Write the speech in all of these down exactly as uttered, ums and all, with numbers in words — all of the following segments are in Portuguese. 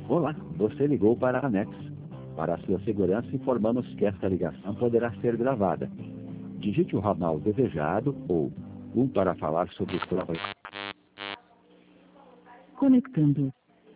Olá, você ligou para a Anex. Para a sua segurança, informamos que esta ligação poderá ser gravada. Digite o ramal desejado ou um para falar sobre prova. Conectando.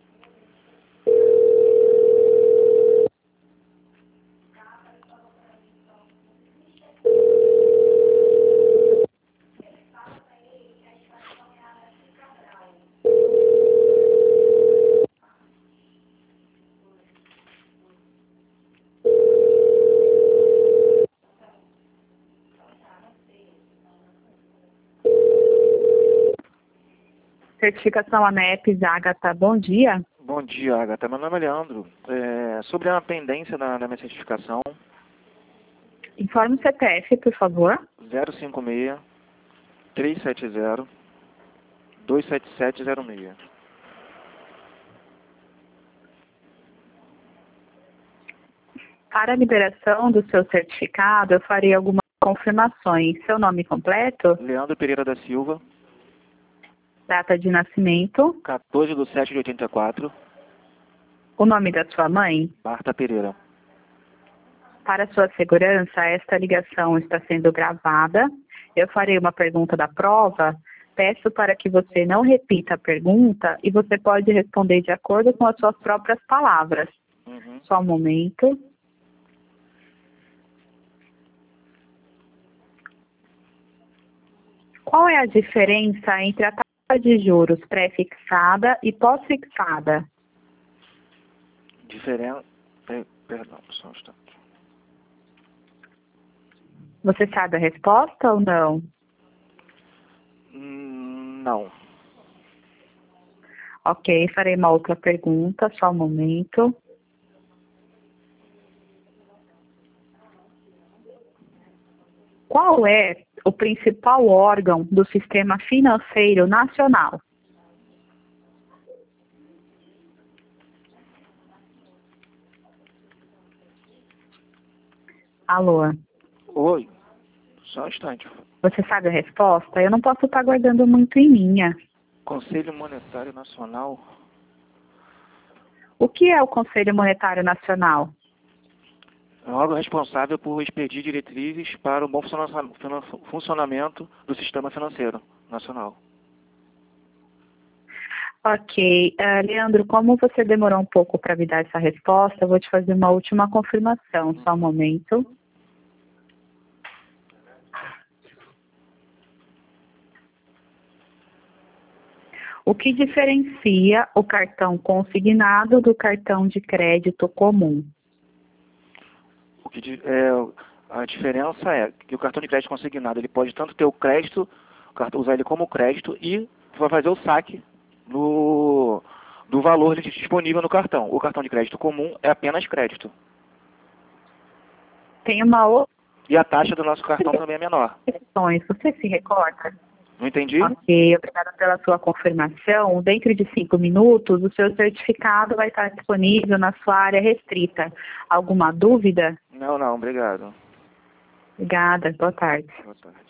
Certificação ANEP, Agatha, bom dia. Bom dia, Agatha. Meu nome é Leandro. É, sobre a pendência da, da minha certificação, Informe o C P F, por favor. zero cinco seis, três sete zero, dois sete sete zero seis. Para a liberação do seu certificado, eu farei algumas confirmações. Seu nome completo, Leandro Pereira da Silva, data de nascimento, quatorze de sete de oitenta e quatro, o nome da sua mãe. Marta Pereira. Para sua segurança, esta ligação está sendo gravada. Eu farei uma pergunta da prova. Peço para que você não repita a pergunta e você pode responder de acordo com as suas próprias palavras. Uhum. Só um momento. Qual é a diferença entre a taxa de juros pré-fixada e pós-fixada? Diferença... Perdão, só um instante. Você sabe a resposta ou não? Hum, não. Ok, farei uma outra pergunta, só um momento. Qual é o principal órgão do sistema financeiro nacional? Alô? Oi. Só um instante. Você sabe a resposta? Eu não posso estar guardando muito em linha. Conselho Monetário Nacional. O que é o Conselho Monetário Nacional? É um órgão responsável por expedir diretrizes para o bom funciona- funcionamento do sistema financeiro nacional. Ok. Uh, Leandro, como você demorou um pouco para me dar essa resposta, eu vou te fazer uma última confirmação. Só um momento. O que diferencia o cartão consignado do cartão de crédito comum? O que di- é, a diferença é que o cartão de crédito consignado ele pode tanto ter o crédito, o cartão, usar ele como crédito e vai fazer o saque no, do valor disponível no cartão. O cartão de crédito comum é apenas crédito. Tem uma outra E a taxa do nosso cartão também é menor. questão. Você se recorda? Não entendi? Ok, obrigada pela sua confirmação. Dentro de cinco minutos, o seu certificado vai estar disponível na sua área restrita. Alguma dúvida? Não, não, obrigado. Obrigada, boa tarde. Boa tarde.